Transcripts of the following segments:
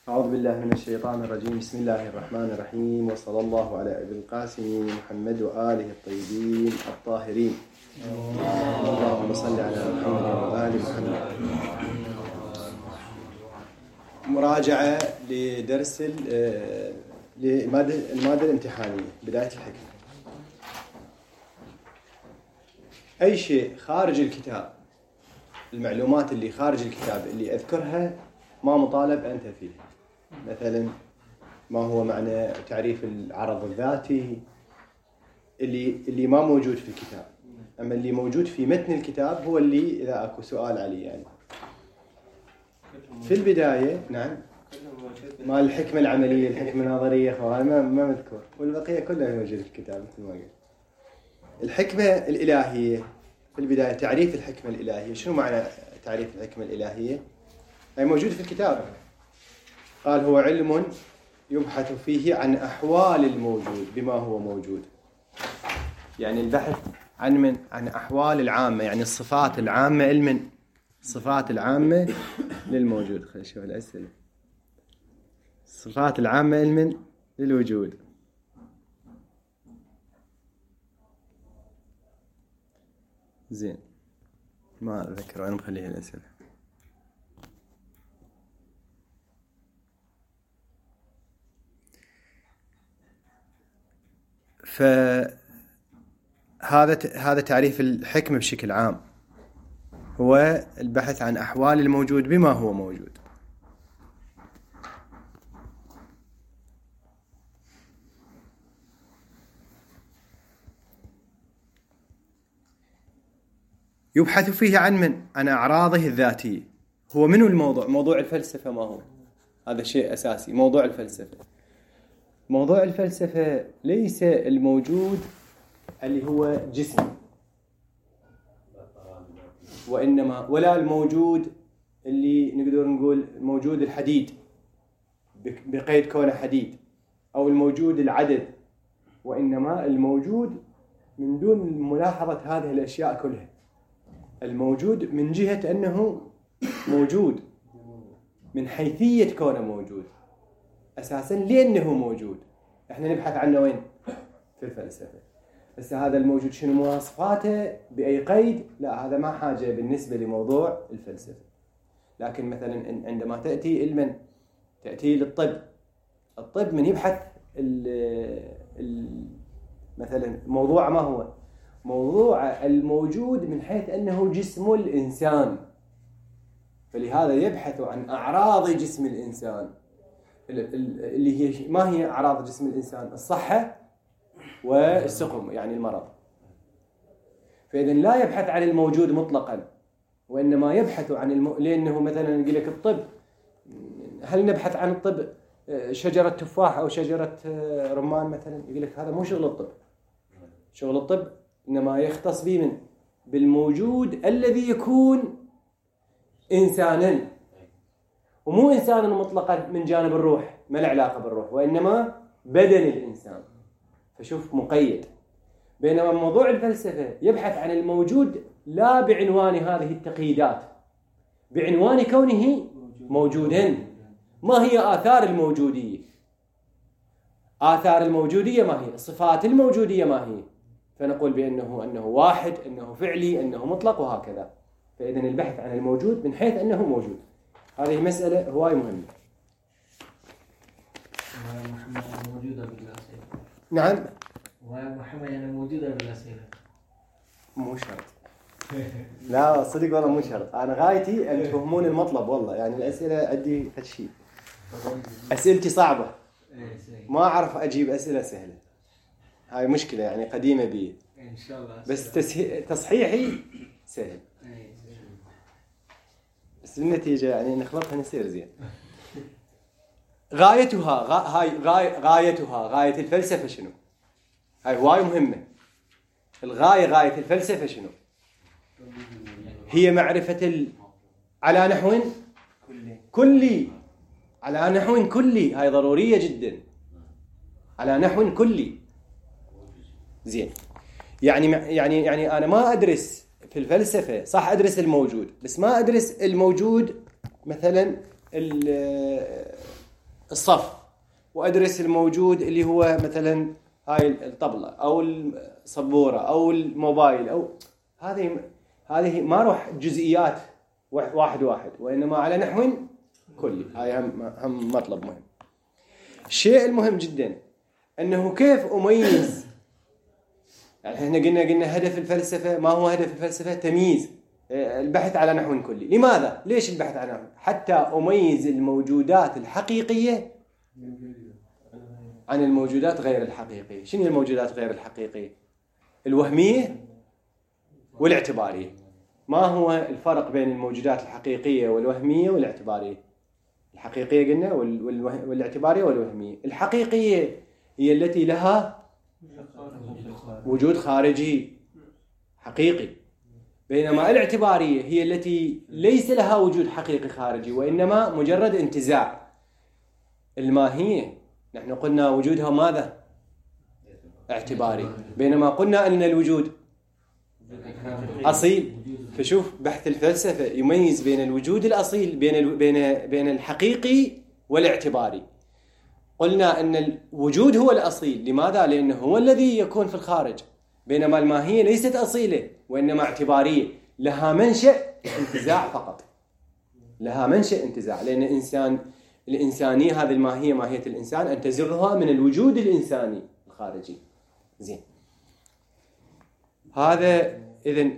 أعوذ بالله من الشيطان الرجيم. بسم الله الرحمن الرحيم، وصلى الله على أبي القاسم محمد وآله الطيبين الطاهرين. اللهم صل على محمد وآل محمد. مراجعة لدرس المادة الامتحانية، بداية الحكمة. أي شيء خارج الكتاب، المعلومات اللي خارج الكتاب اللي أذكرها ما مطالب أنت فيها. مثلا ما هو معنى تعريف العرض الذاتي اللي ما موجود في الكتاب، أما اللي موجود في متن الكتاب هو اللي إذا أكو سؤال عليه يعني. في البداية نعم ما الحكمة العملية، الحكمة النظرية ما مذكور، والبقية كلها موجود في الكتاب مثل ما قلت. الحكمة الإلهية في البداية، تعريف الحكمة الإلهية. شنو معنى تعريف الحكمة الإلهية؟ أي موجود في الكتاب. قال هو علم يبحث فيه عن أحوال الموجود بما هو موجود. يعني البحث عن أحوال العامة، يعني الصفات العامة علما، الصفات العامة للموجود. خلينا نشوف الأسئلة. الصفات العامة علما للوجود. زين، ما أذكر، أنا مخليها الأسئلة. فهذا تعريف الحكمة بشكل عام، هو البحث عن أحوال الموجود بما هو موجود. يبحث فيه عن أعراضه الذاتية. هو منو الموضوع؟ موضوع الفلسفة ما هو؟ هذا شيء أساسي. موضوع الفلسفة ليس الموجود اللي هو جسم، وإنما ولا الموجود اللي نقدر نقول موجود الحديد بقيد كونه حديد، أو الموجود العدد، وإنما الموجود من دون ملاحظة هذه الأشياء كلها. الموجود من جهة أنه موجود، من حيثية كونه موجود أساساً لأنه موجود. إحنا نبحث عنه وين؟ في الفلسفة. بس هذا الموجود شنو مواصفاته بأي قيد؟ لا، هذا ما حاجة بالنسبة لموضوع الفلسفة. لكن مثلاً عندما تأتي للطب، الطب من يبحث مثلاً موضوع ما هو؟ موضوع الموجود من حيث أنه جسم الإنسان، فلهذا يبحث عن أعراض جسم الإنسان، اللي هي ما هي أعراض جسم الإنسان؟ الصحة والسقم، يعني المرض. فإذا لا يبحث عن الموجود مطلقا، وإنما يبحث عن لأنه مثلا يقول لك الطب، هل نبحث عن الطب شجرة تفاح أو شجرة رمان مثلا؟ يقول لك هذا مو شغل الطب. شغل الطب إنما يختص به بالموجود الذي يكون إنسانا، ومو إنسانا مطلقا من جانب الروح، ما له علاقة بالروح، وإنما بدن الإنسان. فشوف مقيد. بينما موضوع الفلسفة يبحث عن الموجود لا بعنوان هذه التقييدات، بعنوان كونه موجودا. ما هي آثار الموجودية؟ آثار الموجودية ما هي؟ صفات الموجودية ما هي؟ فنقول بأنه واحد، أنه فعلي، أنه مطلق، وهكذا. فإذا البحث عن الموجود من حيث أنه موجود، هذه مسألة هواي مهمة. محمد موجودة بالأسئلة. نعم. محمد يعني موجودة بالأسئلة. مو شرط. لا صدق والله مو شرط. أنا غايتي أن تفهمون المطلب والله. يعني الأسئلة عندي هالشيء. أسئلتي صعبة. ما أعرف أجيب أسئلة سهلة. هاي مشكلة يعني قديمة بي. إن شاء الله. بس تصحيحي سهل. بس النتيجة يعني نخلطها نصير زين. غاية الفلسفة شنو؟ هاي هواي مهمة. غاية الفلسفة شنو؟ هي معرفة على نحو كلي. على نحو كلي، هاي ضرورية جدا. على نحو كلي. زين. يعني أنا ما أدرس في الفلسفة، صح أدرس الموجود، بس ما أدرس الموجود مثلا الصف، وأدرس الموجود اللي هو مثلا هاي الطبلة أو السبورة أو الموبايل أو هذه ما أروح جزئيات واحد وإنما على نحو كلي. هاي هم مطلب مهم. الشيء المهم جدا أنه كيف أميز. يعني احنا قلنا هدف الفلسفة. ما هو هدف الفلسفة؟ تمييز، البحث على نحو كلي. لماذا؟ ليش البحث على نحو؟ حتى أميز الموجودات الحقيقية عن الموجودات غير الحقيقية. شنو الموجودات غير الحقيقية؟ الوهمية والاعتبارية. ما هو الفرق بين الموجودات الحقيقية والوهمية والاعتبارية؟ الحقيقية قلنا والاعتبارية والوهمية. الحقيقية هي التي لها وجود خارجي حقيقي، بينما الاعتبارية هي التي ليس لها وجود حقيقي خارجي وإنما مجرد انتزاع. الماهية نحن قلنا وجودها ماذا؟ اعتباري، بينما قلنا أن الوجود أصيل. فشوف بحث الفلسفة يميز بين الوجود الأصيل، بين الحقيقي والاعتباري. قلنا أن الوجود هو الأصيل. لماذا؟ لأنه هو الذي يكون في الخارج، بينما الماهية ليست أصيلة وإنما اعتبارية، لها منشأ انتزاع فقط، لها منشأ انتزاع. لأن الإنسانية هذه الماهية، ماهية الإنسان، أنتزعها من الوجود الإنساني الخارجي. زين، هذا إذن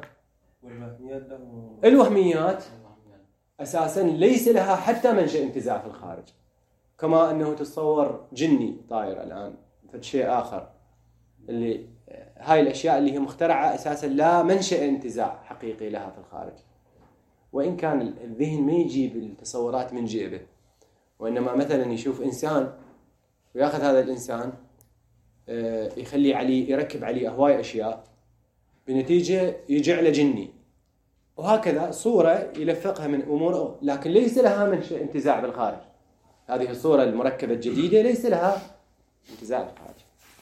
الوهميات أساساً ليس لها حتى منشأ انتزاع في الخارج، كما أنه تتصور جني طائر الآن فشيء آخر. اللي هاي الأشياء اللي هي مخترعة أساساً لا منشأ انتزاع حقيقي لها في الخارج، وإن كان الذهن ما يجيب التصورات من جيبه، وإنما مثلاً يشوف إنسان ويأخذ هذا الإنسان يخلي عليه، يركب عليه هواي أشياء، بنتيجة يجعله جني، وهكذا صورة يلفقها من أمور، لكن ليس لها منشأ انتزاع بالخارج. هذه الصورة المركبة الجديدة ليس لها انتزاع بالخارج.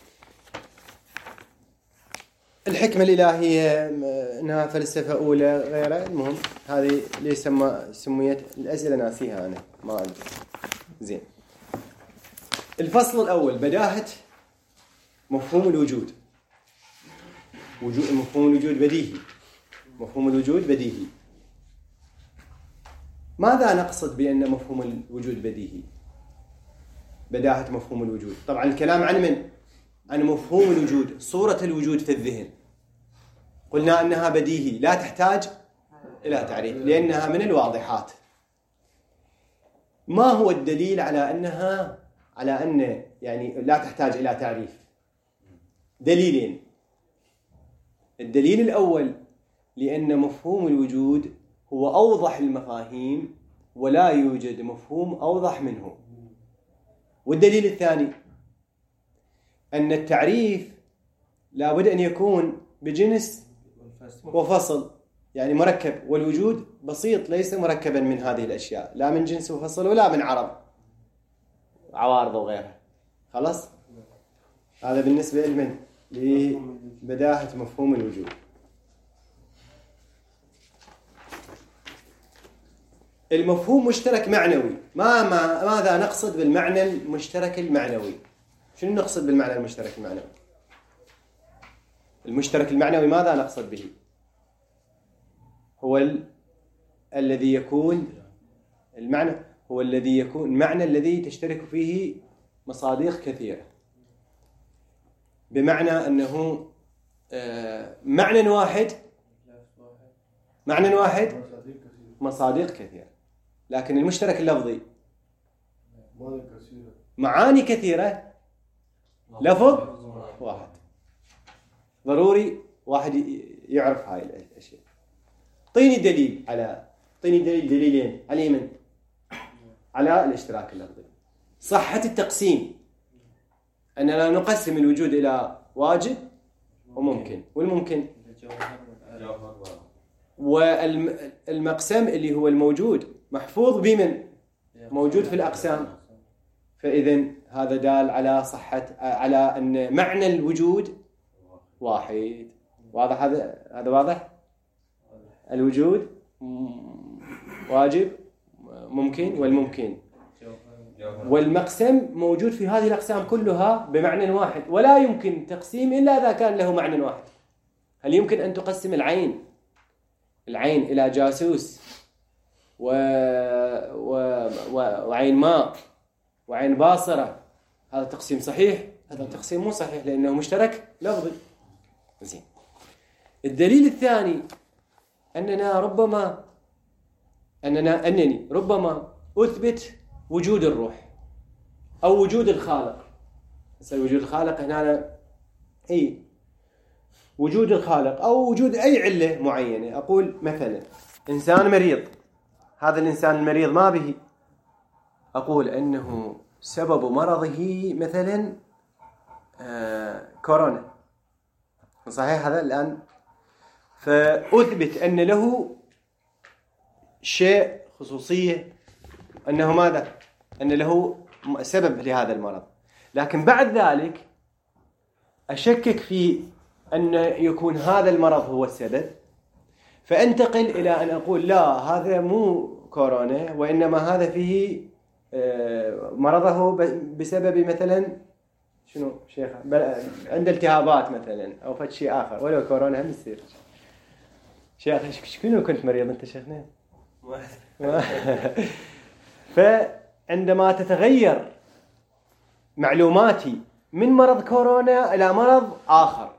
الحكمة الإلهية إنها فلسفة أولى غيرها. المهم هذه ليش سميت الأسئلة ناسيها أنا ما عندي. زين، الفصل الأول بداهة مفهوم الوجود. مفهوم الوجود بديهي. مفهوم الوجود بديهي. ماذا نقصد بأن مفهوم الوجود بديهي؟ بداهة مفهوم الوجود. طبعا الكلام عن من؟ عن مفهوم الوجود، صورة الوجود في الذهن. قلنا أنها بديهي لا تحتاج إلى تعريف لأنها من الواضحات. ما هو الدليل على أن يعني لا تحتاج إلى تعريف؟ دليلين. الدليل الأول لأن مفهوم الوجود هو أوضح المفاهيم ولا يوجد مفهوم أوضح منه. والدليل الثاني أن التعريف لابد أن يكون بجنس وفصل، يعني مركب، والوجود بسيط ليس مركبا من هذه الأشياء، لا من جنس وفصل ولا من عوارض وغيرها. خلاص، هذا بالنسبة لمن؟ لبداهة مفهوم الوجود. المفهوم مشترك معنوي. ماذا نقصد بالمعنى المشترك المعنوي؟ شنو نقصد بالمعنى المشترك المعنوي؟ المشترك المعنوي ماذا نقصد به؟ هو الذي يكون المعنى، هو الذي يكون المعنى الذي تشترك فيه مصادق كثيرة، بمعنى أنه معنى واحد مصادق كثيرة، لكن المشترك اللفظي معاني كثيرة، لفظ واحد. ضروري واحد يعرف هاي الأشياء. طيني دليلين على من؟ على الاشتراك اللفظي. صحة التقسيم، أننا نقسم الوجود إلى واجب وممكن، والممكن والمقسم اللي هو الموجود محفوظ بمن؟ موجود في الأقسام. فإذن هذا دال على على أن معنى الوجود واحد. واضح هذا واضح؟ الوجود واجب، ممكن، والممكن والمقسم موجود في هذه الأقسام كلها بمعنى واحد، ولا يمكن تقسيم إلا إذا كان له معنى واحد. هل يمكن أن تقسم العين إلى جاسوس وعين ماء وعين باصرة؟ هذا تقسيم صحيح؟ هذا تقسيم مو صحيح لأنه مشترك لفظي. زين. الدليل الثاني أنني ربما أثبت وجود الروح أو وجود الخالق. وجود الخالق هنا وجود الخالق أو وجود أي علة معينة. أقول مثلا إنسان مريض، هذا الإنسان المريض ما به، أقول أنه سبب مرضه مثلا كورونا، صحيح هذا الآن، فأثبت أن له شيء خصوصية، أنه ماذا؟ أن له سبب لهذا المرض. لكن بعد ذلك أشكك في أن يكون هذا المرض هو السبب، فأنتقل إلى أن أقول لا، هذا مو كورونا، وإنما هذا فيه مرضه بسبب مثلا شنو شيخ عند التهابات مثلا أو فد شيء آخر، ولو كورونا هم يصير. شيخ شكون كنت مريض أنت شيخنا؟ فعندما تتغير معلوماتي من مرض كورونا إلى مرض آخر،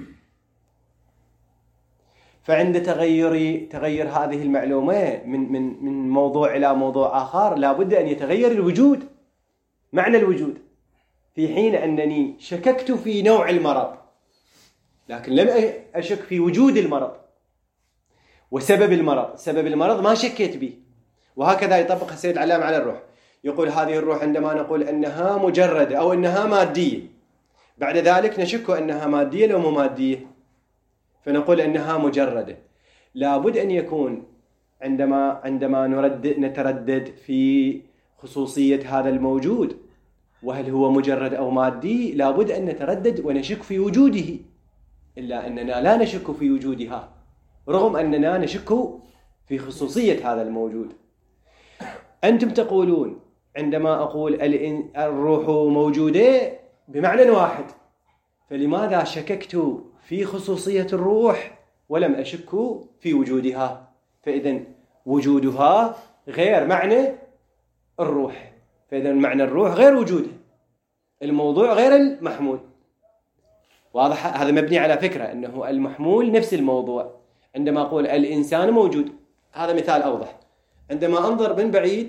فعند تغير هذه المعلومة من موضوع إلى موضوع آخر، لابد أن يتغير الوجود، معنى الوجود، في حين أنني شككت في نوع المرض لكن لم أشك في وجود المرض وسبب المرض. سبب المرض ما شكيت به. وهكذا يطبق السيد علام على الروح، يقول هذه الروح عندما نقول أنها مجردة أو أنها مادية، بعد ذلك نشك أنها مادية لو مو مادية، فنقول أنها مجردة. لابد أن يكون عندما نتردد في خصوصية هذا الموجود وهل هو مجرد أو مادي، لابد أن نتردد ونشك في وجوده، إلا أننا لا نشك في وجودها رغم أننا نشك في خصوصية هذا الموجود. أنتم تقولون عندما أقول الروح موجودة بمعنى واحد، فلماذا شككت في خصوصية الروح ولم أشك في وجودها؟ فإذا وجودها غير معنى الروح، فإذا معنى الروح غير وجوده، الموضوع غير المحمول. واضح؟ هذا مبني على فكرة أنه المحمول نفس الموضوع. عندما أقول الإنسان موجود، هذا مثال أوضح. عندما أنظر من بعيد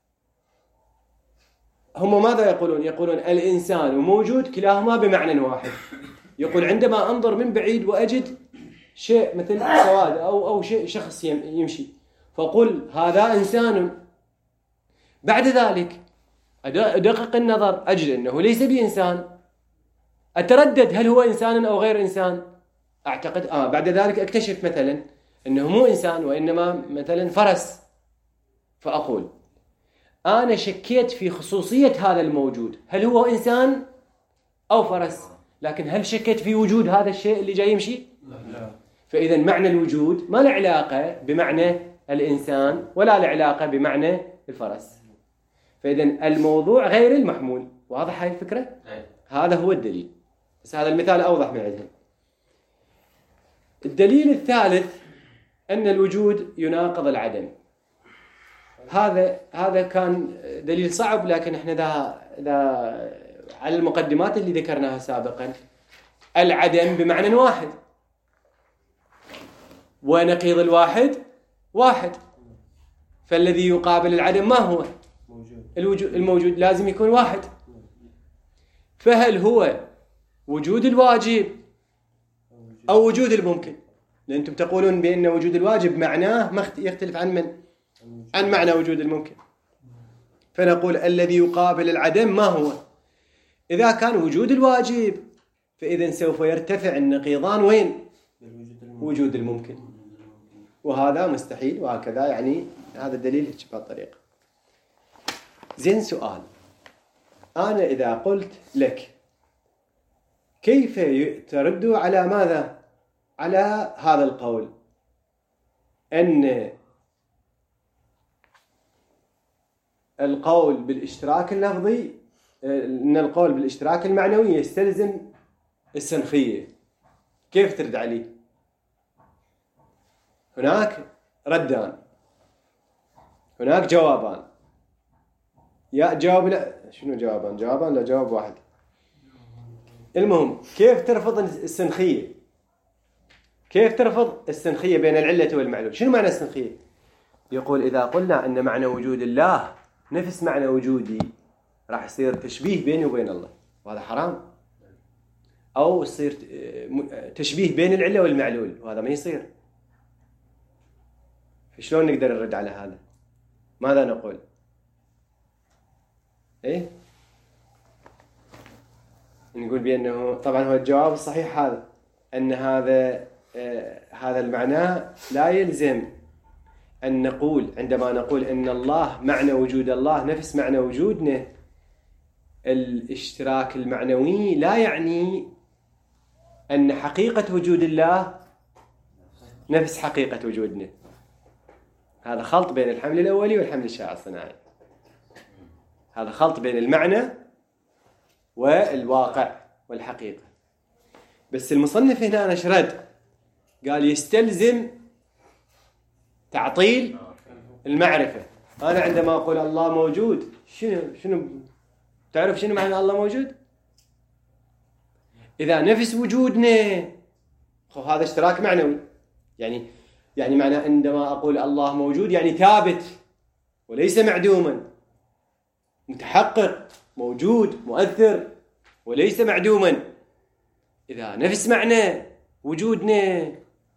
هم ماذا يقولون؟ يقولون الإنسان موجود، كلاهما بمعنى واحد. يقول عندما أنظر من بعيد وأجد شيء مثل سواد أو شيء شخص يمشي، فقل هذا إنسان. بعد ذلك أدقق النظر أجد أنه ليس بإنسان، أتردد هل هو إنسان أو غير إنسان، أعتقد بعد ذلك أكتشف مثلا أنه مو إنسان وإنما مثلا فرس، فأقول أنا شكيت في خصوصية هذا الموجود، هل هو إنسان أو فرس، لكن هل شكيت في وجود هذا الشيء اللي جاي يمشي؟ لا. فإذا معنى الوجود ما له علاقة بمعنى الإنسان ولا له علاقة بمعنى الفرس، فإذا الموضوع غير المحمول. واضح هاي الفكرة؟ هذا هو الدليل، بس هذا المثال أوضح من عندهم. الدليل الثالث أن الوجود يناقض العدم. هذا كان دليل صعب، لكن احنا ذا على المقدمات اللي ذكرناها سابقا، العدم بمعنى واحد ونقيض الواحد واحد، فالذي يقابل العدم ما هو؟ الموجود لازم يكون واحد. فهل هو وجود الواجب أو وجود الممكن؟ لأنتم تقولون بأن وجود الواجب معناه يختلف عن معنى وجود الممكن، فنقول الذي يقابل العدم ما هو؟ إذا كان وجود الواجب فإذا سوف يرتفع النقيضان وين؟ وجود الممكن، وهذا مستحيل. وهكذا يعني هذا الدليل بهالطريقة. زين، سؤال، أنا إذا قلت لك كيف ترد على ماذا؟ على هذا القول أن القول بالاشتراك اللفظي، ان القول بالاشتراك المعنوي يستلزم السنخية. كيف ترد عليه؟ هناك ردان، هناك جوابان. يا جواب لا، شنو جوابان؟ جوابان لا جواب واحد. المهم كيف ترفض السنخية؟ كيف ترفض السنخية بين العلة والمعلول؟ شنو معنى السنخية؟ يقول إذا قلنا أن معنى وجود الله نفس معنى وجودي راح يصير تشبيه بيني وبين الله، وهذا حرام. أو يصير تشبيه بين العلة والمعلول، وهذا ما يصير. شلون نقدر نرد على هذا؟ ماذا نقول؟ إيه؟ نقول بأنه طبعا هو الجواب الصحيح هذا، أن هذا المعنى لا يلزم أن نقول عندما نقول أن الله معنى وجود الله نفس معنى وجودنا. الاشتراك المعنوي لا يعني أن حقيقة وجود الله نفس حقيقة وجودنا. هذا خلط بين الحمل الأولي والحمل الشائع الصناعي. هذا خلط بين المعنى والواقع والحقيقة. بس المصنف هنا نشرد قال يستلزم تعطيل المعرفة. أنا عندما أقول الله موجود، شنو تعرف شنو معنى الله موجود؟ إذا نفس وجودنا، هذا اشتراك معنوي. يعني معنى عندما أقول الله موجود يعني ثابت وليس معدوما، متحقق، موجود، مؤثر، وليس معدوما. إذا نفس معنى وجودنا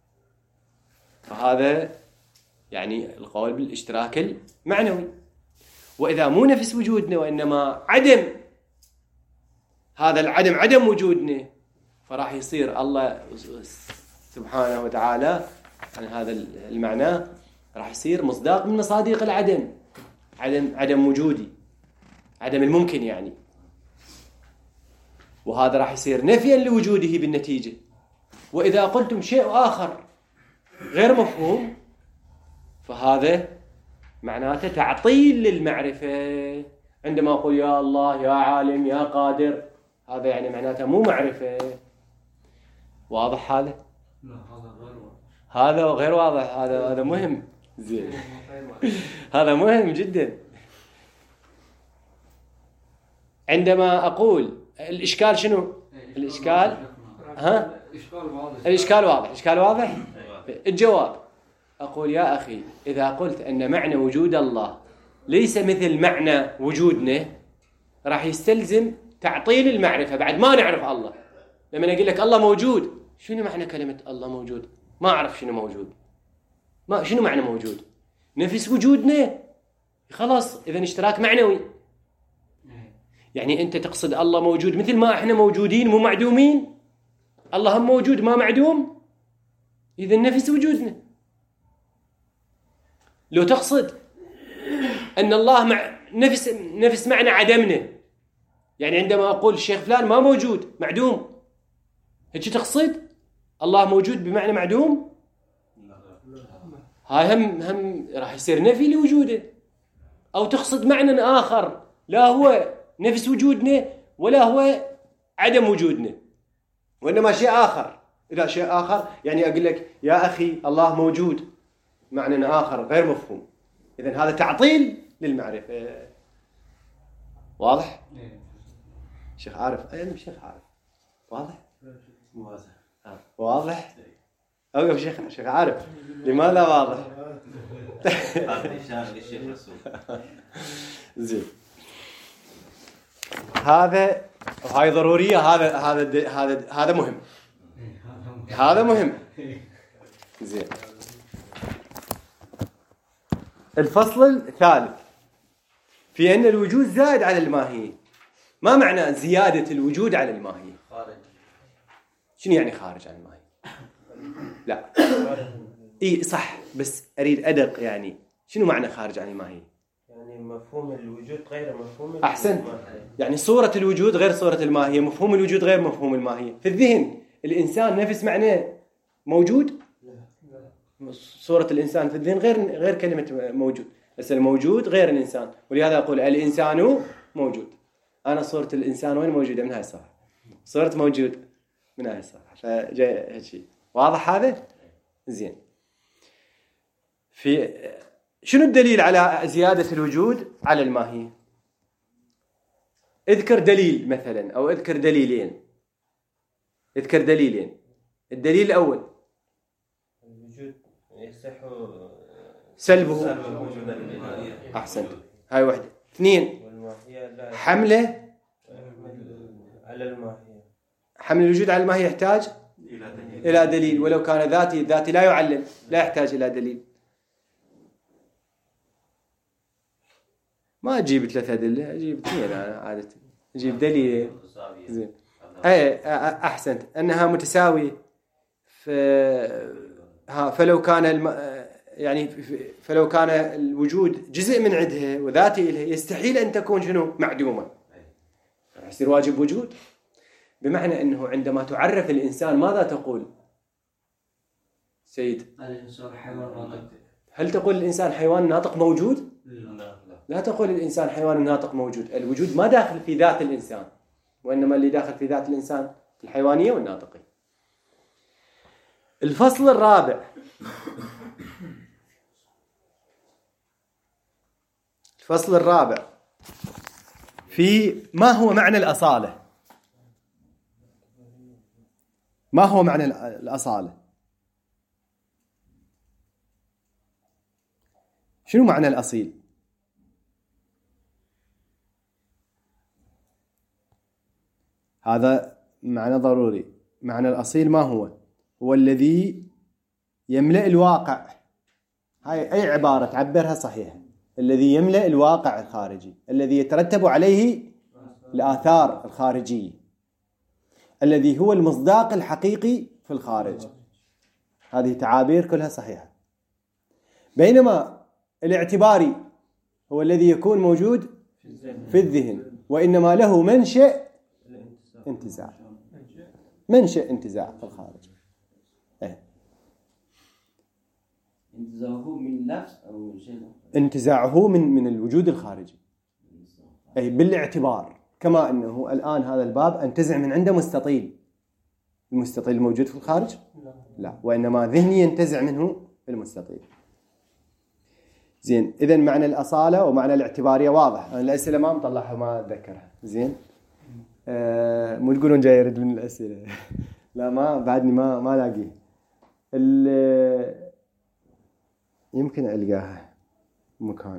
فهذا يعني القول بالاشتراك المعنوي. وإذا مو نفس وجودنا وإنما عدم، هذا العدم عدم وجودنا، فراح يصير الله سبحانه وتعالى عن هذا المعنى راح يصير مصداق من مصادق العدم، عدم وجودي، عدم الممكن يعني. وهذا راح يصير نفيا لوجوده بالنتيجة. وإذا قلتم شيء آخر غير مفهوم فهذا معناته تعطيل للمعرفة. عندما أقول يا الله، يا عالم، يا قادر، هذا يعني معناته مو معرفة. واضح هذا؟ لا هذا غير واضح. هذا غير واضح. هذا مهم. زين. هذا مهم جدا. عندما أقول الإشكال شنو؟ الإشكال ها؟ الإشكال واضح. إشكال واضح؟ الجواب أقول يا أخي إذا قلت أن معنى وجود الله ليس مثل معنى وجودنا راح يستلزم تعطيل المعرفة. بعد ما نعرف الله. لما أقول لك الله موجود، شنو معنى كلمة الله موجود؟ ما أعرف شنو موجود. شنو معنى موجود؟ نفس وجودنا، خلاص إذن اشتراك معنوي. يعني أنت تقصد الله موجود مثل ما إحنا موجودين مو معدومين؟ الله هم موجود ما معدوم، إذن نفس وجودنا. لو تقصد أن الله نفس معنى عدمنا، يعني عندما أقول الشيخ فلان ما موجود معدوم، هيك تقصد الله موجود بمعنى معدوم؟ هاي هم راح يصير نفي لوجوده. أو تقصد معنى آخر لا هو نفس وجودنا ولا هو عدم وجودنا، وإنما شيء آخر. إذا شيء آخر يعني أقول لك يا أخي الله موجود، معنى آخر غير مفهوم، إذن هذا تعطيل للمعرفة. واضح؟ شيخ عارف؟ أنا شيخ عارف. واضح؟ واضح؟ أوقف شيخ عارف. لماذا واضح؟ زين. هاي ضرورية. هذا مهم. هذا مهم. زين. الفصل الثالث في أن الوجود زائد على الماهية. ما معنى زيادة الوجود على الماهية؟ خارج. شنو يعني خارج عن الماهية؟ لا. إيه صح، بس أريد أدق. يعني شنو معنى خارج عن الماهية؟ يعني مفهوم الوجود غير مفهوم أحسن. يعني صورة الوجود غير صورة الماهية، مفهوم الوجود غير مفهوم الماهية. في الذهن الإنسان نفس معنى موجود؟ صورة الإنسان في الذهن غير كلمة موجود. بس الموجود غير الإنسان، ولهذا أقول الإنسان موجود. أنا صورة الإنسان وين موجودة؟ من هاي الصفحة. صورة موجود من هاي الصفحة، فجاء هالشيء واضح هذا؟ زين. في شنو الدليل على زيادة الوجود على الماهية؟ اذكر دليل مثلا، أو اذكر دليلين. اذكر دليلين. الدليل الأول الوجود يصح سلبه. الوجود الإلهي. أحسنت، هاي واحدة. اثنين، والماهية لا حمله على الماهية. حمل الوجود على الماهية يحتاج إلى دليل، ولو كان ذاتي، الذاتي لا يعلل، لا يحتاج إلى دليل. ما أجيب 3 أدلة، أجيب 2 أنا عادة، أجيب دليل. زين. أحسنت، أنها متساوية. فلو كان يعني فلو كان الوجود جزء من عدها وذاتي إليه، يستحيل أن تكون شنو؟ معدومة. يصير واجب وجود. بمعنى أنه عندما تعرف الإنسان ماذا تقول سيد؟ الإنسان حيوان ناطق. هل تقول الإنسان حيوان ناطق موجود؟ لا. لا تقول الإنسان حيوان ناطق موجود. الوجود ما داخل في ذات الإنسان، وإنما اللي داخل في ذات الإنسان الحيوانية والناطقية. الفصل الرابع، الفصل الرابع في ما هو معنى الأصالة. ما هو معنى الأصالة؟ شنو معنى الأصيل؟ هذا معنى ضروري. معنى الأصيل ما هو؟ هو الذي يملأ الواقع. هاي أي عبارة تعبرها صحيحة. الذي يملأ الواقع الخارجي، الذي يترتب عليه الآثار الخارجية، الذي هو المصداق الحقيقي في الخارج. هذه تعابير كلها صحيحة. بينما الاعتباري هو الذي يكون موجود في الذهن، وإنما له منشأ انتزاع. منشأ انتزاع في الخارج. انتزاعه من نفس أو شيء؟ انتزاعه من الوجود الخارجي، أي بالاعتبار. كما أنه الآن هذا الباب انتزع من عنده مستطيل. المستطيل الموجود في الخارج؟ لا، وإنما ذهني ينتزع منه المستطيل. زين. إذن معنى الأصالة ومعنى الاعتبارية واضح. أنا الأسئلة ما مطلعها، ما أتذكرها. زين. مو تقولون جاي يرد من الأسئلة. لا، ما بعدني ما لاقيه. يمكن ألقاها مكان.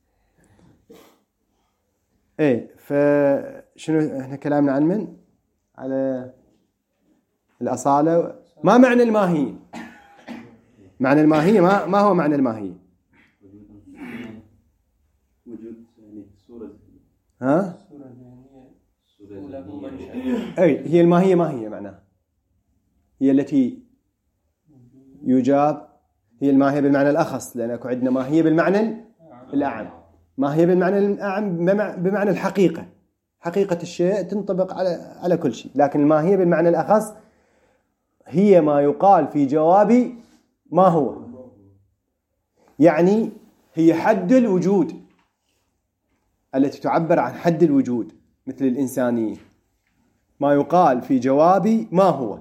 فشنو احنا كلامنا عن من؟ على الأصالة. ما معنى الماهية؟ معنى الماهية ما هو معنى الماهية؟ وجود يعني صورة. ها؟ صورة هي الماهية. ما هي معناها؟ هي التي يجاب. هي الماهية بالمعنى الأخص، لأن أكو عندنا ماهية بالمعنى الأعم. ماهية بالمعنى الأعم بمعنى الحقيقة. حقيقة الشيء تنطبق على كل شيء. لكن الماهية بالمعنى الأخص هي ما يقال في جواب ما هو. يعني هي حد الوجود، التي تعبر عن حد الوجود، مثل الإنسانية. ما يقال في جواب ما هو.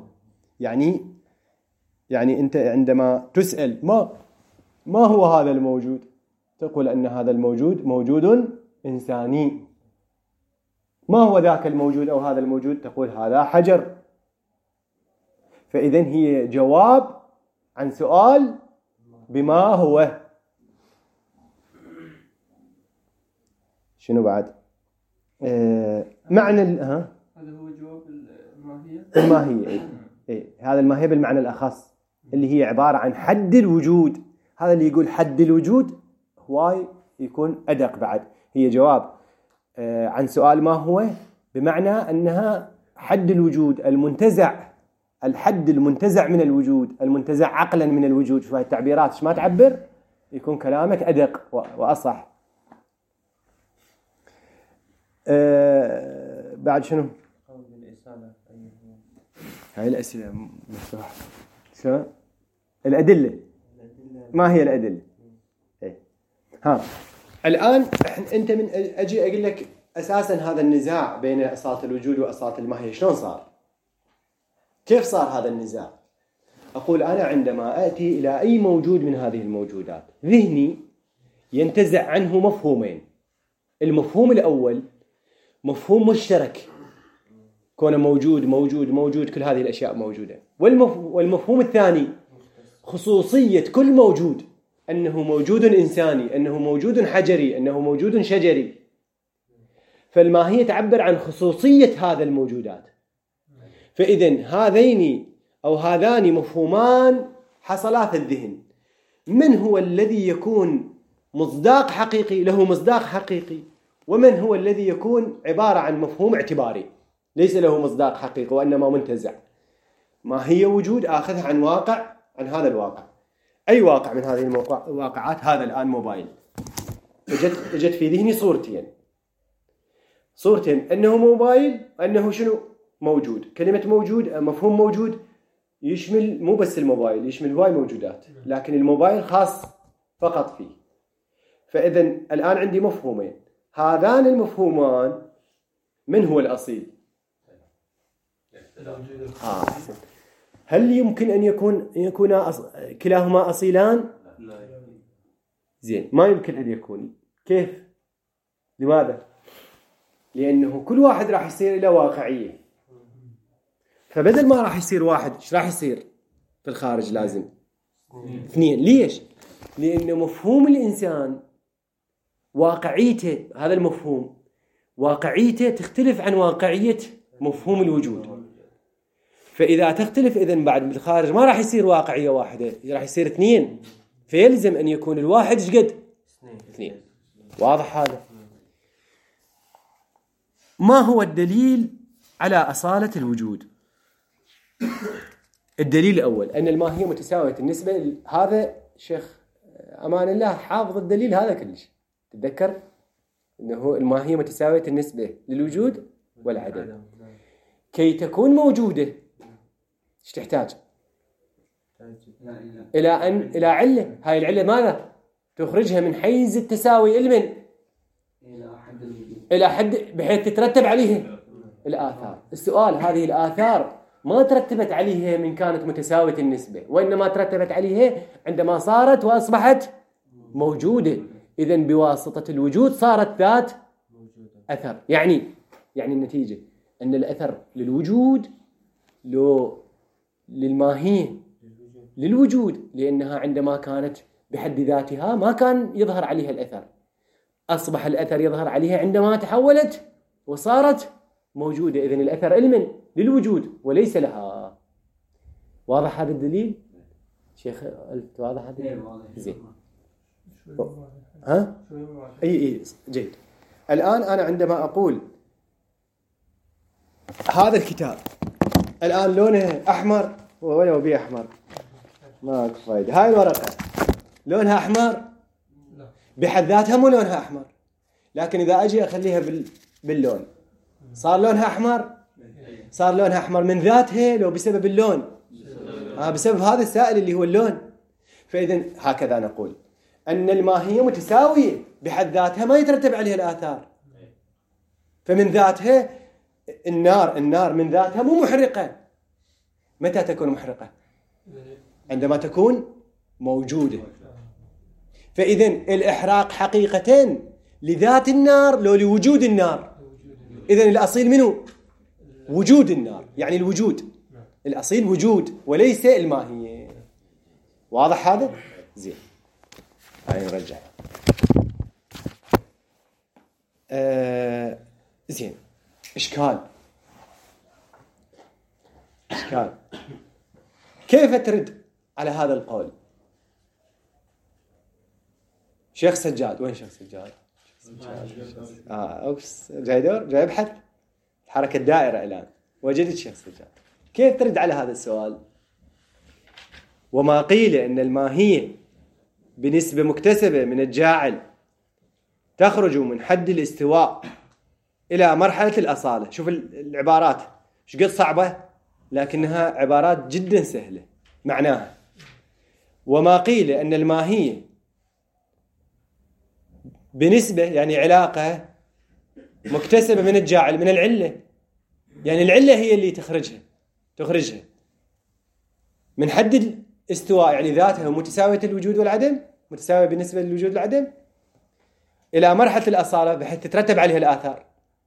يعني أنت عندما تسأل ما هو هذا الموجود، تقول أن هذا الموجود موجود إنساني. ما هو ذاك الموجود أو هذا الموجود، تقول هذا حجر. فإذن هي جواب عن سؤال بما هو. شنو بعد؟ معنى هذا هو جواب الماهية. الماهية. هذا الماهية بالمعنى الأخص، اللي هي عبارة عن حد الوجود. هذا اللي يقول حد الوجود هواي يكون أدق بعد. هي جواب عن سؤال ما هو، بمعنى أنها حد الوجود المنتزع، الحد المنتزع من الوجود، المنتزع عقلا من الوجود. شو هاي التعبيرات ايش ما تعبر، يكون كلامك أدق وأصح. بعد شنو؟ هاي الأسئلة مفتوحة. شو الأدلة؟ ما هي الأدلة؟ الآن أنت من أجي أقول لك أساسا هذا النزاع بين أصالة الوجود وأصالة الماهية شلون صار؟ كيف صار هذا النزاع؟ أقول أنا عندما أتي إلى أي موجود من هذه الموجودات ذهني ينتزع عنه مفهومين. المفهوم الأول مفهوم مشترك، كونه موجود موجود موجود، كل هذه الأشياء موجودة. والمفهوم الثاني خصوصية كل موجود، أنه موجود إنساني، أنه موجود حجري، أنه موجود شجري. فالماهية تعبر عن خصوصية هذا الموجودات. فإذن هذين أو هذان مفهومان حصلا في الذهن. من هو الذي يكون مصداق حقيقي، له مصداق حقيقي، ومن هو الذي يكون عبارة عن مفهوم اعتباري ليس له مصداق حقيقي وإنما منتزع. ماهية وجود آخذها عن واقع، عن هذا الواقع. أي واقع من هذه الواقعات؟ هذا الآن موبايل، اجت في ذهني صورتين أنه موبايل، أنه شنو موجود. كلمة موجود، مفهوم موجود يشمل مو بس الموبايل، يشمل هواي موجودات، لكن الموبايل خاص فقط فيه. فإذا الآن عندي مفهومين، هذان المفهومان من هو الأصيل؟ هل يمكن أن يكون كلاهما أصيلان؟ زين، ما يمكن أن يكون. كيف؟ لماذا؟ لأنه كل واحد راح يصير إلى واقعية. فبدل ما راح يصير واحد، إيش راح يصير في الخارج؟ لازم اثنين. ليش؟ لأن مفهوم الإنسان واقعيته، هذا المفهوم واقعيته تختلف عن واقعية مفهوم الوجود. فإذا تختلف إذن بعد بالخارج ما راح يصير واقعية واحدة، راح يصير اثنين. فيلزم أن يكون الواحد إيش قد؟ اثنين. واضح هذا؟ ما هو الدليل على أصالة الوجود؟ الدليل الأول أن الماهية متساوية النسبة. هذا شيخ أمان الله حافظ الدليل هذا كلش. تتذكر أنه الماهية متساوية النسبة للوجود والعدم. كي تكون موجودة إيش تحتاج؟ إلى علة. هاي العلة ماذا؟ تخرجها من حيز التساوي إلى حد بحيث تترتب عليه الآثار. السؤال، هذه الآثار ما ترتبت عليها من كانت متساوية النسبة، وإنما ترتبت عليها عندما صارت وأصبحت موجودة. إذن بواسطة الوجود صارت ذات أثر. يعني النتيجة أن الأثر للوجود للماهية للوجود، لأنها عندما كانت بحد ذاتها ما كان يظهر عليها الأثر. أصبح الأثر يظهر عليها عندما تحولت وصارت موجودة. إذن الأثر علم للوجود وليس لها. واضح هذا الدليل؟ شيخ واضح هذا الدليل؟ زين. ها؟ أي جيد. الآن أنا عندما أقول هذا الكتاب الآن لونه أحمر ولو بيه أحمر ما فايدة. هاي الورقة لونها أحمر بحد ذاتها مو لونها أحمر، لكن إذا أجي أخليها باللون صار لونها أحمر. صار لونها أحمر من ذاتها لو بسبب اللون؟ بسبب هذا السائل اللي هو اللون. فإذن هكذا نقول أن الماهية متساوية بحد ذاتها، ما يترتب عليها الآثار. فمن ذاتها النار من ذاتها مو محرقة. متى تكون محرقة؟ عندما تكون موجودة. فإذن الإحراق حقيقة لذات النار لو لوجود النار. إذن الأصيل منه وجود النار، يعني الوجود الأصيل وجود وليس الماهية. واضح هذا؟ زين. هاي نرجع. زين. إشكال كيف ترد على هذا القول؟ شيخ سجاد، وين شيخ سجاد؟ أوبس، جاي يبحث حركة دائرة الآن. وجدت شيخ سجاد. كيف ترد على هذا السؤال؟ وما قيل أن الماهية بنسبة مكتسبة من الجاعل تخرج من حد الاستواء إلى مرحلة الأصالة. شوف العبارات ايش قد صعبة، لكنها عبارات جدا سهلة معناها. وما قيل أن الماهية بنسبة يعني علاقة مكتسبة من الجاعل من العلة، يعني العلة هي اللي تخرجها من حد الاستواء، يعني ذاتها متساوية الوجود والعدم، متساوية بالنسبة للوجود والعدم، إلى مرحلة الأصالة بحيث تترتب عليها الآثار،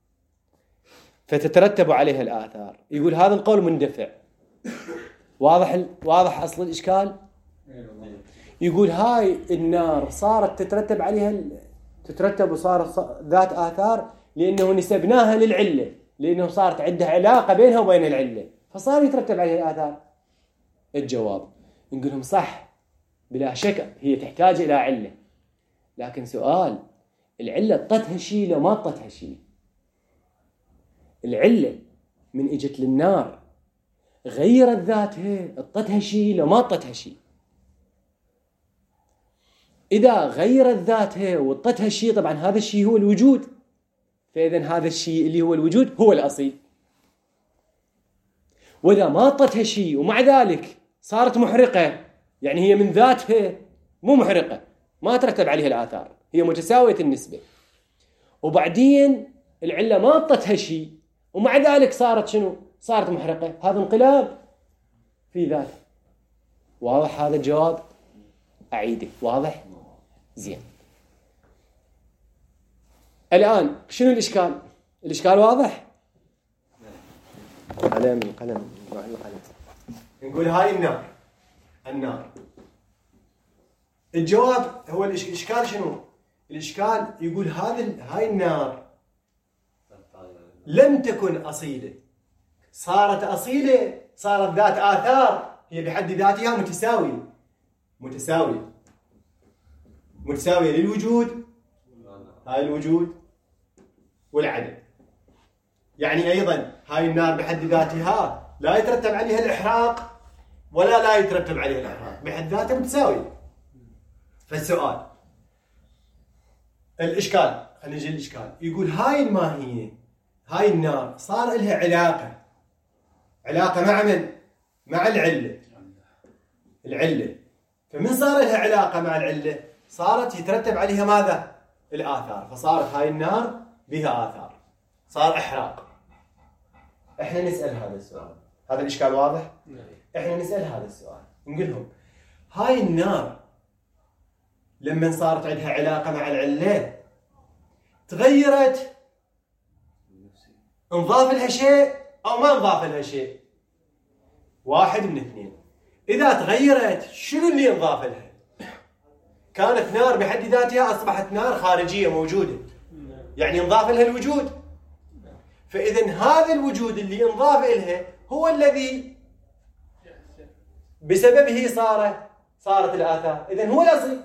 فتترتب عليها الآثار. يقول هذا القول مندفع. واضح أصل الإشكال. يقول هاي النار صارت تترتب عليها تترتب وصارت ذات آثار لأنه نسبناها للعلة، لأنه صارت عندها علاقة بينها وبين العلة، فصار يترتب عليها الآثار. الجواب نقول لهم صح بلا شك هي تحتاج إلى علة، لكن سؤال العلة اطتها شيء لو ما اطتها شيء؟ العلة من اجت للنار غيرت ذاتها، اطتها شيء لو ما اطتها شيء؟ إذا غيرت ذاتها واطتها شيء طبعا هذا الشيء هو الوجود، فإذن هذا الشيء اللي هو الوجود هو الأصيل. وإذا ما اطتها شيء ومع ذلك صارت محرقة، يعني هي من ذاتها مو محرقة، ما ترتب عليها الآثار، هي متساوية النسبة، وبعدين العلة ما اطتها شيء ومع ذلك صارت شنو؟ صارت محرقة. هذا انقلاب في ذاته. واضح هذا الجواب؟ أعيده. واضح؟ زين. الآن شنو الإشكال؟ الإشكال واضح؟ قلم نقول هاي النار. الجواب هو الإشكال شنو؟ الإشكال يقول هاي النار لم تكن أصيلة، صارت أصيلة، صارت ذات آثار، هي بحد ذاتها متساوية للوجود، هاي الوجود والعدم. يعني أيضا هاي النار بحد ذاتها لا يترتب عليها الإحراق ولا لا يترتب عليها الإحراق، بحد ذاتها متساوية. فالسؤال الإشكال، خلينا نجي الإشكال. يقول هاي الماهية، هاي النار صار لها علاقة مع من؟ مع العلة. فمن صار لها علاقة مع العلة صارت يترتب عليها ماذا؟ الآثار. فصارت هاي النار بها آثار، صار إحراق. إحنا نسأل هذا السؤال. هذا الإشكال واضح؟ إحنا نسأل هذا السؤال، نقول لهم هاي النار لما صارت عندها علاقة مع العلة تغيرت، انضاف لها شيء أو ما انضاف لها شيء؟ واحد من اثنين. إذا تغيرت شنو اللي انضاف لها؟ كانت نار بحد ذاتها أصبحت نار خارجية موجودة، يعني انضاف لها الوجود. فإذن هذا الوجود اللي انضاف لها هو الذي بسببه صارت الآثار، إذن هو الأصل.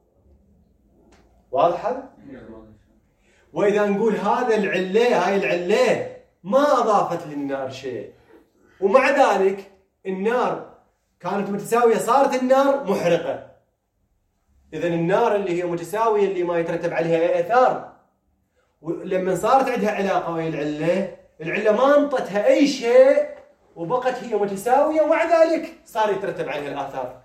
واضح هذا؟ وإذا نقول هاي العلة ما أضافت للنار شيء، ومع ذلك النار كانت متساوية، صارت النار محرقة، إذن النار اللي هي متساوية اللي ما يترتب عليها أي آثار، ولما صارت عندها علاقة وهي العلة ما انطتها أي شيء وبقت هي متساوية، ومع ذلك صار يترتب عليها الآثار.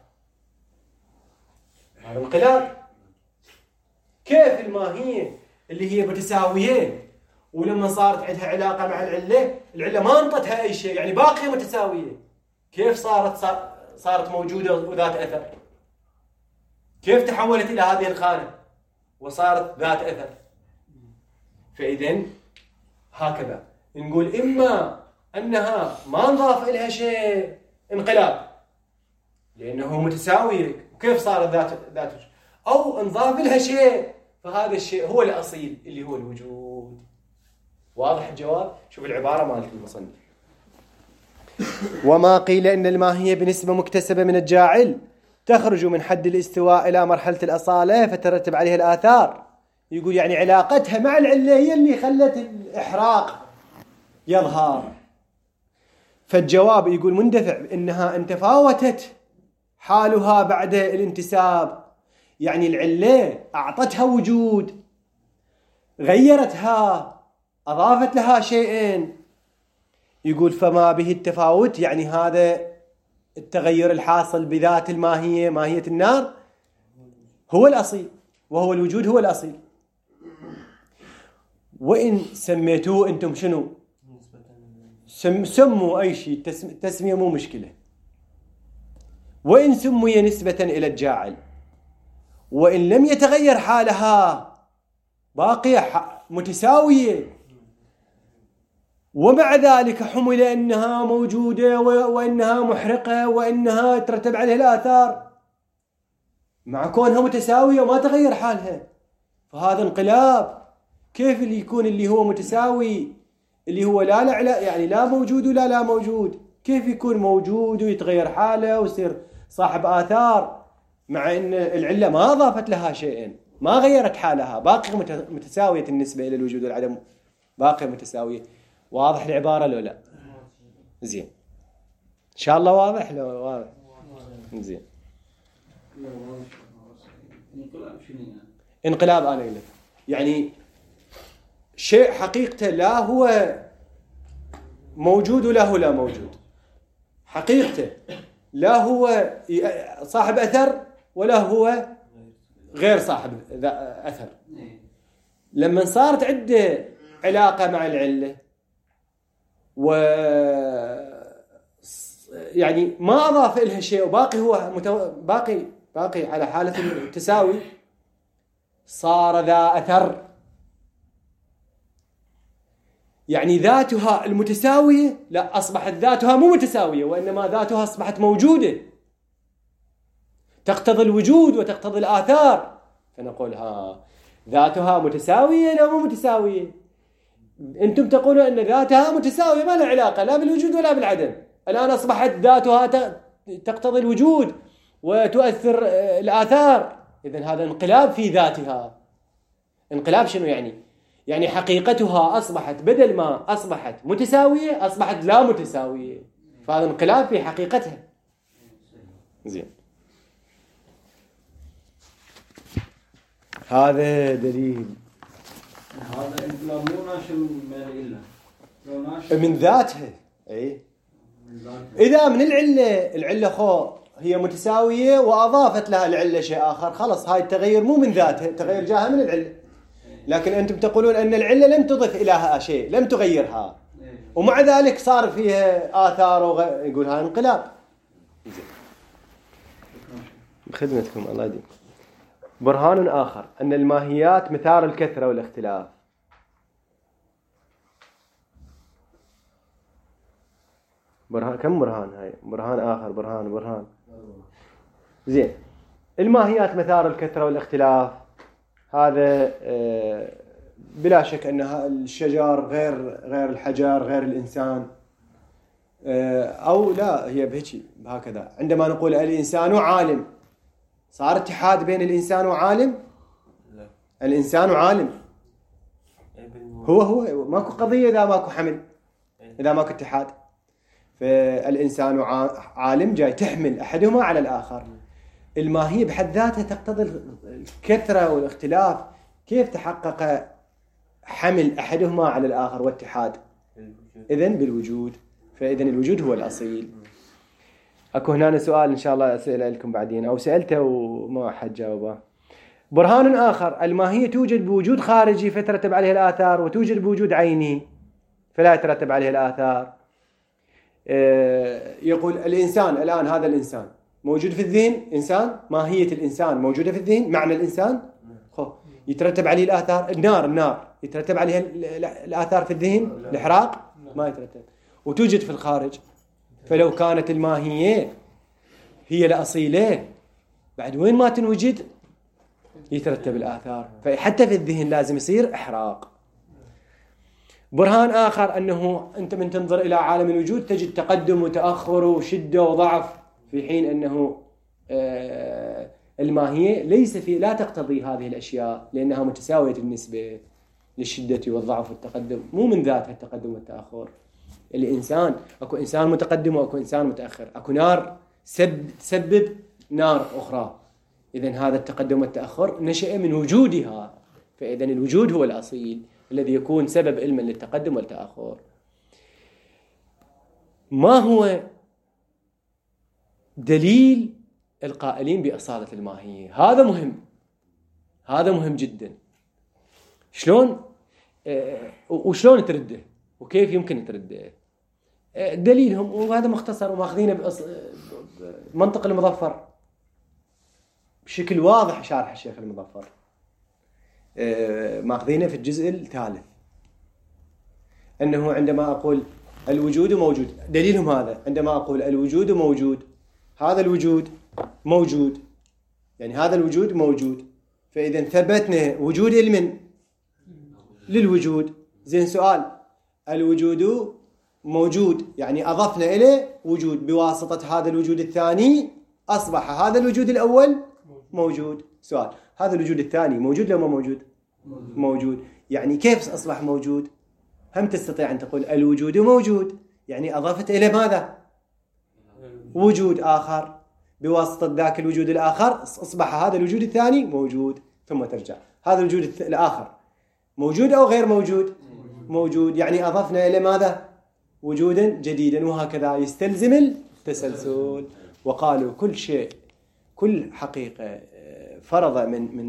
هذا انقلاب. كيف الماهية اللي هي متساويين ولما صارت عندها علاقة مع العلة ما انطتها أي شيء، يعني باقية متساوية، كيف صارت موجودة وذات أثر؟ كيف تحولت إلى هذه الخانة وصارت ذات أثر؟ فإذن هكذا نقول إما أنها ما انضاف إليها شيء، انقلاب لأنه متساوية، وكيف صارت ذات، أو انضاف لها شيء فهذا الشيء هو الأصيل اللي هو الوجود. واضح الجواب؟ شوف العبارة مالت المصنف. وما قيل إن الماهية بنسبة مكتسبة من الجاعل تخرج من حد الاستواء إلى مرحلة الأصالة فترتب عليها الآثار. يقول يعني علاقتها مع العلة هي اللي خلت الإحراق يظهر. فالجواب يقول مندفع إنها ان تفاوتت حالها بعد الانتساب، يعني العلة أعطتها وجود، غيرتها، أضافت لها شيئين. يقول فما به التفاوت، يعني هذا التغير الحاصل بذات الماهية، ماهية النار، هو الأصيل، وهو الوجود هو الأصيل. وإن سميتوه أنتم شنو سموا أي شيء، تسمية مو مشكلة. وإن سمي نسبة إلى الجاعل وإن لم يتغير حالها باقية متساوية، ومع ذلك حمل أنها موجودة وأنها محرقة وأنها ترتب عليها الآثار مع كونها متساوية وما تغير حالها، فهذا انقلاب. كيف اللي يكون اللي هو متساوي اللي هو لا يعني لا موجود ولا لا موجود، كيف يكون موجود ويتغير حاله ويصير صاحب آثار مع أن العلة ما أضافت لها شيئا، ما غيرت حالها، باقي متساوية النسبة إلى الوجود والعدم، باقي متساوية. واضح العبارة لو لا؟ زين إن شاء الله واضح لو واضح. زين انقلاب أنا أقول لك يعني شيء حقيقته لا هو موجود ولا هو لا موجود، حقيقته لا هو صاحب أثر ولا هو غير صاحب أثر. لما صارت عنده علاقة مع العلة و يعني ما أضاف إلها شيء وباقي هو باقي على حالة التساوي، صار ذا أثر. يعني ذاتها المتساوية لا أصبحت ذاتها مو متساوية، وإنما ذاتها أصبحت موجودة تقتضي الوجود وتقتضي الآثار، فنقول ذاتها متساوية لا مو متساوية. أنتم تقولون أن ذاتها متساوية ما لها علاقة لا بالوجود ولا بالعدم، الآن أصبحت ذاتها تقتضي الوجود وتؤثر الآثار، إذن هذا انقلاب في ذاتها. انقلاب شنو يعني حقيقتها أصبحت بدل ما أصبحت متساوية أصبحت لا متساوية، فهذا انقلاب في حقيقتها. زين هذا دليل. هذا انقلاب مو ناشئ من العلة، من ذاتها. أي إذا من العلة هي متساوية وأضافت لها العلة شيء آخر، خلص هاي التغير مو من ذاتها، التغير جاءها من العلة. لكن أنتم تقولون أن العلة لم تضف إليها شيء، لم تغيرها، ومع ذلك صار فيها آثار يقول هذا انقلاب. بخدمتكم الله يديم. برهان آخر أن الماهيات مثار الكثرة والاختلاف. كم برهان هاي؟ برهان آخر برهان. زين الماهيات مثار الكثرة والاختلاف، هذا بلا شك أن الشجر غير الحجر غير الإنسان، أو لا هي بهكذا. عندما نقول الإنسان عالم صار اتحاد بين الإنسان وعالم؟ لا. الإنسان عالم هو ماكو قضية إذا ماكو حمل، إذا ماكو اتحاد، فالإنسان عالم جاي تحمل أحدهما على الآخر. الماهية بحد ذاتها تقتضي الكثرة والاختلاف، كيف تحقق حمل أحدهما على الآخر واتحاد؟ إذن بالوجود، فإذن الوجود هو الأصيل. أكو هنا سؤال إن شاء الله أسئلة لكم بعدين، أو سألته وما أحد جاوبه. برهان آخر الماهية توجد بوجود خارجي فترتب عليه الآثار، وتوجد بوجود عيني فلا يترتب عليه الآثار. يقول الإنسان الآن، هذا الإنسان موجود في الذهن، إنسان، ماهية الإنسان موجودة في الذهن، معنى الإنسان يترتب عليه الآثار. النار يترتب عليها الآثار في الذهن، الإحراق ما يترتب، وتوجد في الخارج. فلو كانت الماهية هي الأصيلة بعد وين ما تنوجد يترتب الآثار، فحتى في الذهن لازم يصير إحراق. برهان آخر أنه أنت من تنظر إلى عالم الوجود تجد تقدم وتأخر وشدة وضعف، في حين أنه الماهية لا تقتضي هذه الأشياء، لأنها متساوية النسبة للشدة والضعف والتقدم، مو من ذاتها التقدم والتأخر. الإنسان أكو إنسان متقدم وأكو إنسان متأخر، أكو نار تسبب نار أخرى، إذن هذا التقدم والتأخر نشأ من وجودها، فإذن الوجود هو الأصيل الذي يكون سبب علما للتقدم والتأخر. ما هو دليل القائلين بأصالة الماهية؟ هذا مهم جدا. شلون وشلون ترده وكيف يمكن ترده. دليلهم وهذا مختصر وماخذينه بمنطق المظفر بشكل واضح، شارح الشيخ المظفر ماخذينه في الجزء الثالث، أنه عندما أقول الوجود موجود، دليلهم هذا عندما أقول الوجود موجود، هذا الوجود موجود يعني هذا الوجود موجود، فإذا ثبتنا وجود المن للوجود. زين سؤال، الوجود موجود يعني أضفنا إليه وجود بواسطة هذا الوجود الثاني، أصبح هذا الوجود الأول موجود. سؤال، هذا الوجود الثاني موجود لو ما موجود؟ موجود. يعني كيف أصبح موجود؟ هم تستطيع أن تقول الوجود موجود يعني أضفت إليه ماذا؟ وجود آخر، بواسطة ذاك الوجود الآخر أصبح هذا الوجود الثاني موجود، ثم ترجع هذا الوجود الآخر موجود أو غير موجود؟ موجود يعني أضفنا إليه ماذا؟ وجودا جديدا، وهكذا يستلزم التسلسل. وقالوا كل شيء، كل حقيقة فرض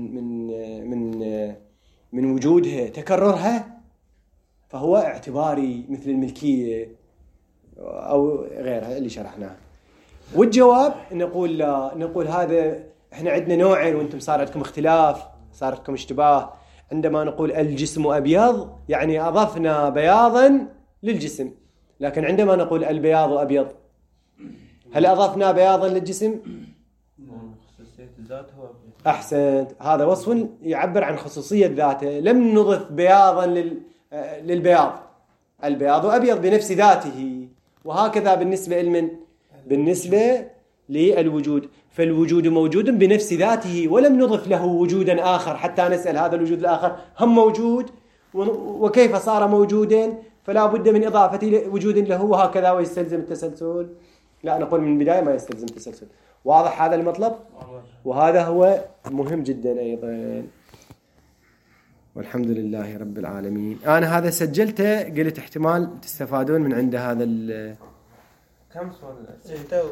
من وجودها تكررها فهو اعتباري، مثل الملكية أو غيرها اللي شرحناها. والجواب نقول لا، نقول هذا احنا عندنا نوعين وانتم صار عندكم اختلاف، صار عندكم اشتباه. عندما نقول الجسم أبيض يعني أضفنا بياضا للجسم، لكن عندما نقول البياض أبيض هل أضفنا بياضا للجسم؟ خصوصية الذات هو أحسنت، هذا وصف يعبر عن خصوصية ذاته، لم نضف بياضا للبياض. البياض أبيض بنفس ذاته، وهكذا بالنسبة للوجود، فالوجود موجود بنفس ذاته ولم نضف له وجودا آخر حتى نسأل هذا الوجود الآخر هم موجود وكيف صار موجودا، فلا بد من إضافة وجود له، وهكذا ويستلزم التسلسل. لا، نقول من البداية ما يستلزم التسلسل. واضح هذا المطلب؟ وهذا هو مهم جدا أيضا. والحمد لله رب العالمين. أنا هذا سجلته، قلت احتمال تستفادون من عند هذا كم سؤال؟